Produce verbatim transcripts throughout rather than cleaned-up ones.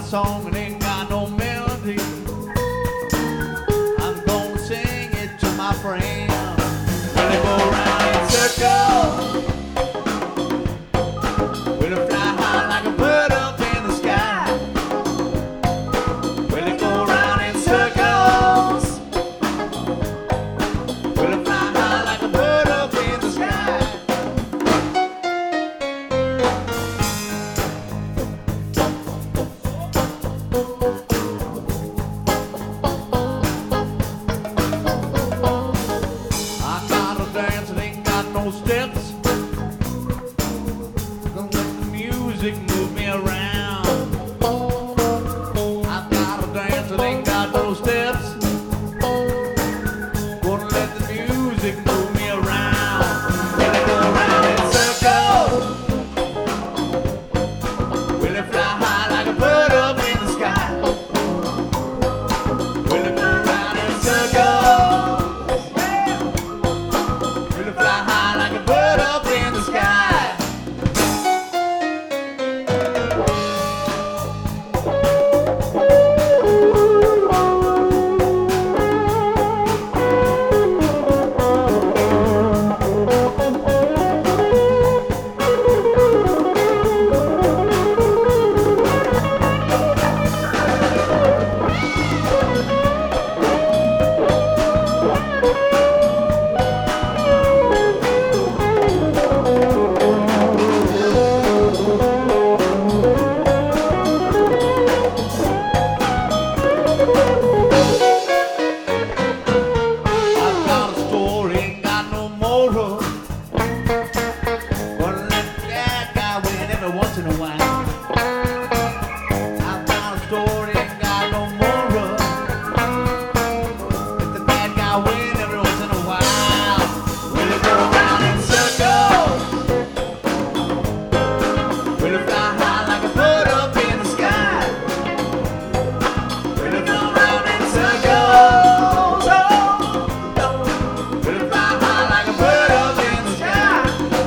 song and ain't got no melody. I'm gonna sing it to my friend. When they go round in circles, will it fly high like a bird up in the sky? Will it go round in circles? Will it fly high like a bird up in the sky? I got a dance that ain't got no steps. Gonna let the music move me around. I got a dance that ain't got no steps. Gonna let the music move me around. Will it go round in circles? Will it fly high like a bird up in the sky? Will it go round in circles? Will it fly high like a bird up in the sky? I've got a story, ain't got no moral. Gonna let that guy win every once in a while. I've got a story, ain't got no moral. Let the bad guy win every once in a while. Will it go round in circles? Will it fly high like a bird up in the sky? Will it go round in circles? Will it fly high like a bird up in the sky?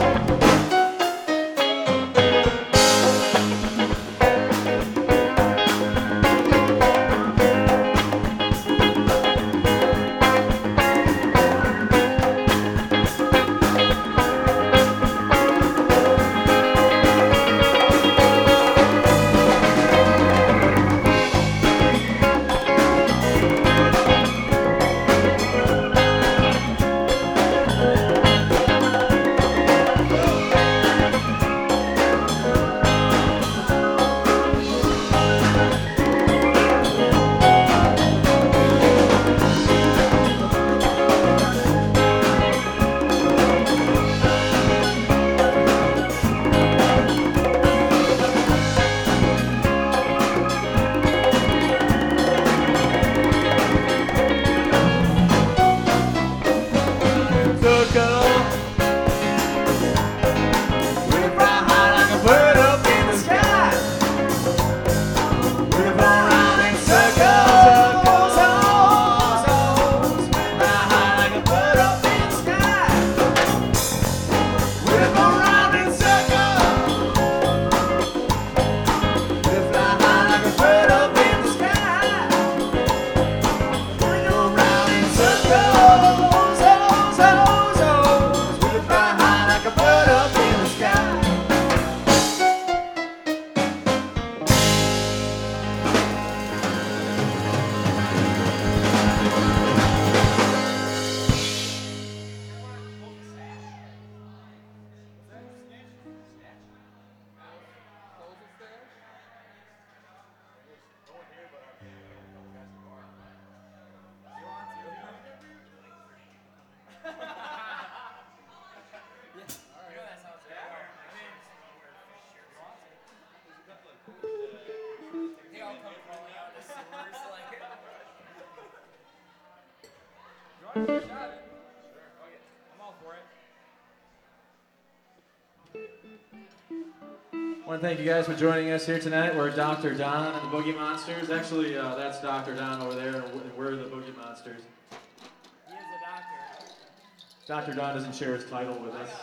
I want to thank you guys for joining us here tonight. We're Doctor Don and the Boogie Monsters. Actually, uh, that's Doctor Don over there, and we're the Boogie Monsters. He is a doctor. Doctor Don doesn't share his title with us.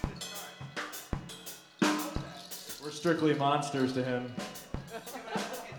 We're strictly monsters to him.